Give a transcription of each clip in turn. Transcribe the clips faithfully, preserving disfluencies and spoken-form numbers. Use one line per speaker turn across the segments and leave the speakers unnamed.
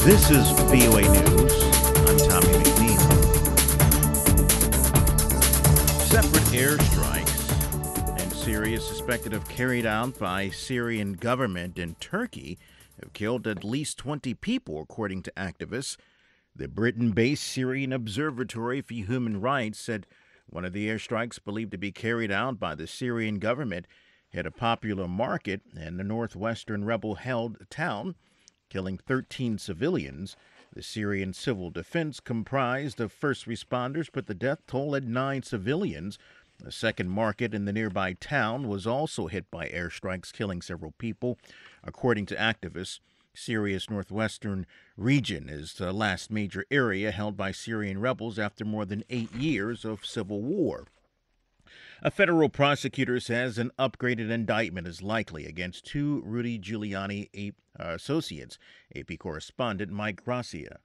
This is V O A News. I'm Tommy McNeil. Separate airstrikes in Syria suspected of carried out by Syrian government and Turkey have killed at least twenty people, according to activists. The Britain-based Syrian Observatory for Human Rights said one of the airstrikes, believed to be carried out by the Syrian government, hit a popular market in the northwestern rebel-held town, killing thirteen civilians. The Syrian civil defense comprised of first responders put the death toll at nine civilians. The second market in the nearby town was also hit by airstrikes, killing several people. According to activists, Syria's northwestern region is the last major area held by Syrian rebels after more than eight years of civil war. A federal prosecutor says an upgraded indictment is likely against two Rudy Giuliani uh, associates. A P correspondent Mike Gracia.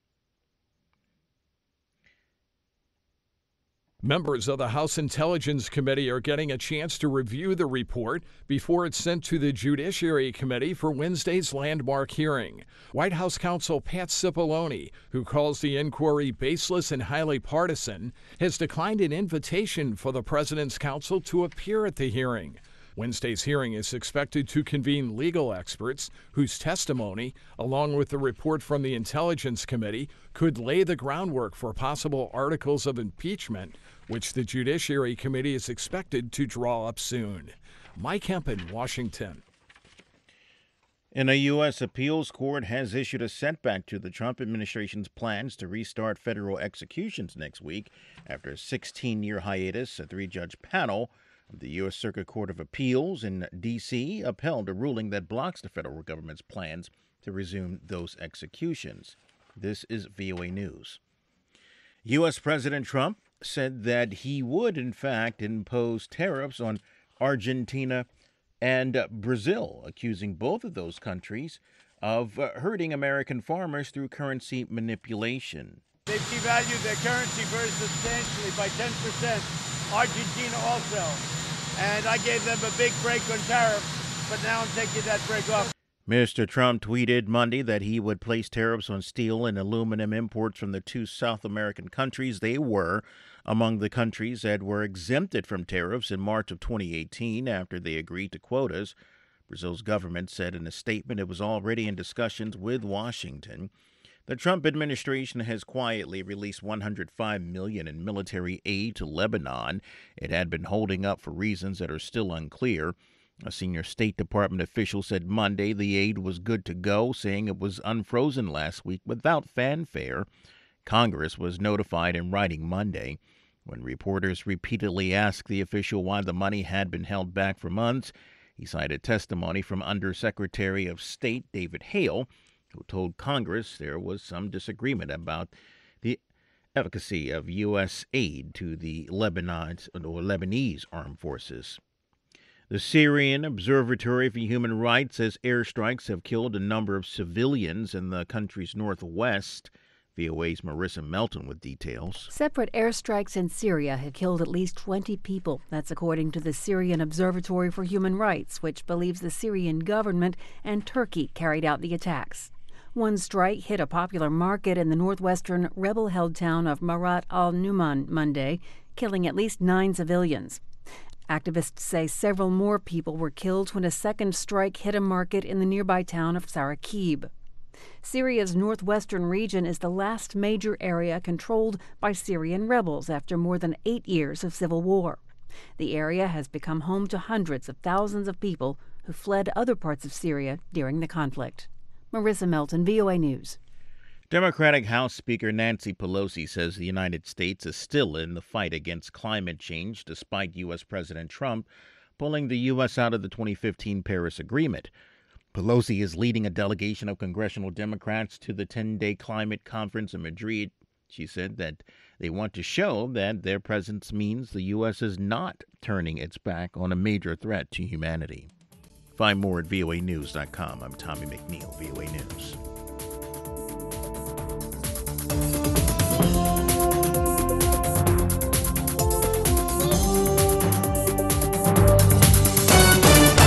Members of the House Intelligence Committee are getting a chance to review the report before it's sent to the Judiciary Committee for Wednesday's landmark hearing. White House counsel Pat Cipollone, who calls the inquiry baseless and highly partisan, has declined an invitation for the president's counsel to appear at the hearing. Wednesday's hearing is expected to convene legal experts whose testimony, along with the report from the Intelligence Committee, could lay the groundwork for possible articles of impeachment, which the Judiciary Committee is expected to draw up soon. Mike Hemp in Washington.
And a U S appeals court has issued a setback to the Trump administration's plans to restart federal executions next week after a sixteen-year hiatus. A three-judge panel of the U S Circuit Court of Appeals in D C upheld a ruling that blocks the federal government's plans to resume those executions. This is V O A News. U S President Trump said that he would, in fact, impose tariffs on Argentina and Brazil, accusing both of those countries of uh, hurting American farmers through currency manipulation.
They've devalued their currency very substantially by ten percent. Argentina also. And I gave them a big break on tariffs, but now I'm taking that break off.
Mister Trump tweeted Monday that he would place tariffs on steel and aluminum imports from the two South American countries. They were among the countries that were exempted from tariffs in March of twenty eighteen after they agreed to quotas. Brazil's government said in a statement it was already in discussions with Washington. The Trump administration has quietly released one hundred five million dollars in military aid to Lebanon. It had been holding up for reasons that are still unclear. A senior State Department official said Monday the aid was good to go, saying it was unfrozen last week without fanfare. Congress was notified in writing Monday. When reporters repeatedly asked the official why the money had been held back for months, he cited testimony from Undersecretary of State David Hale, who told Congress there was some disagreement about the efficacy of U S aid to the Lebanon or Lebanese armed forces. The Syrian Observatory for Human Rights says airstrikes have killed a number of civilians in the country's northwest. V O A's Marissa Melton with details.
Separate airstrikes in Syria have killed at least twenty people. That's according to the Syrian Observatory for Human Rights, which believes the Syrian government and Turkey carried out the attacks. One strike hit a popular market in the northwestern rebel-held town of Marat al-Numan Monday, killing at least nine civilians. Activists say several more people were killed when a second strike hit a market in the nearby town of Sarakib. Syria's northwestern region is the last major area controlled by Syrian rebels after more than eight years of civil war. The area has become home to hundreds of thousands of people who fled other parts of Syria during the conflict. Marissa Melton, V O A News.
Democratic House Speaker Nancy Pelosi says the United States is still in the fight against climate change, despite U S. President Trump pulling the U S out of the twenty fifteen Paris Agreement. Pelosi is leading a delegation of congressional Democrats to the ten-day climate conference in Madrid. She said that they want to show that their presence means the U S is not turning its back on a major threat to humanity. Find more at V O A news dot com. I'm Tommy McNeil, V O A News.